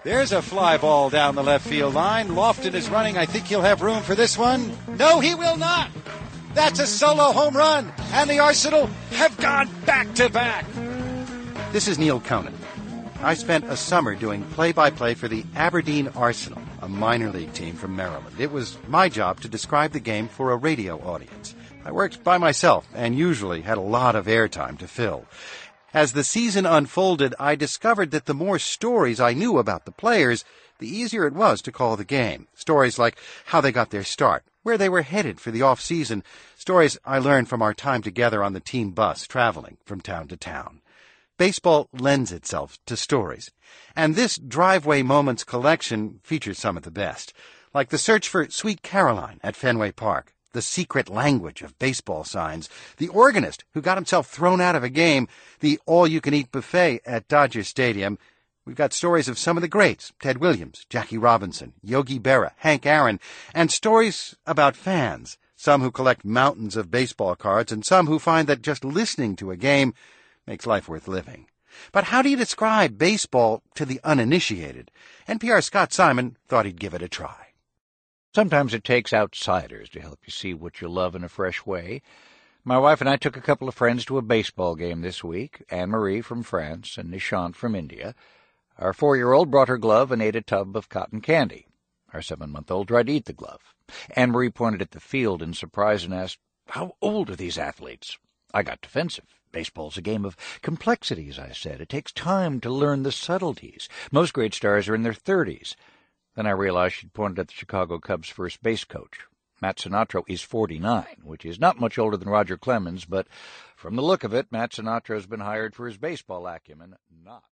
There's a fly ball down the left field line. Lofton is running. I think he'll have room for this one. No, he will not. That's a solo home run. And the Arsenal have gone back-to-back. This is Neil Conan. I spent a summer doing play-by-play for the Aberdeen Arsenal, a minor league team from Maryland. It was my job to describe the game for a radio audience. I worked by myself and usually had a lot of airtime to fill. As the season unfolded, I discovered that the more stories I knew about the players, the easier it was to call the game. Stories like how they got their start, where they were headed for the off-season, stories I learned from our time together on the team bus traveling from town to town. Baseball lends itself to stories, and this Driveway Moments collection features some of the best, like the search for Sweet Caroline at Fenway Park, the secret language of baseball signs, the organist who got himself thrown out of a game, the all-you-can-eat buffet at Dodger Stadium. We've got stories of some of the greats, Ted Williams, Jackie Robinson, Yogi Berra, Hank Aaron, and stories about fans, some who collect mountains of baseball cards and some who find that just listening to a game makes life worth living. But how do you describe baseball to the uninitiated? NPR's Scott Simon thought he'd give it a try. Sometimes it takes outsiders to help you see what you love in a fresh way. My wife and I took a couple of friends to a baseball game this week, Anne-Marie from France and Nishant from India. Our 4-year-old brought her glove and ate a tub of cotton candy. Our 7-month-old tried to eat the glove. Anne-Marie pointed at the field in surprise and asked, "How old are these athletes?" I got defensive. Baseball's a game of complexities, I said. It takes time to learn the subtleties. Most great stars are in their 30s. Then I realized she'd pointed at the Chicago Cubs' first base coach. Matt Sinatra is 49, which is not much older than Roger Clemens, but from the look of it, Matt Sinatra has been hired for his baseball acumen, not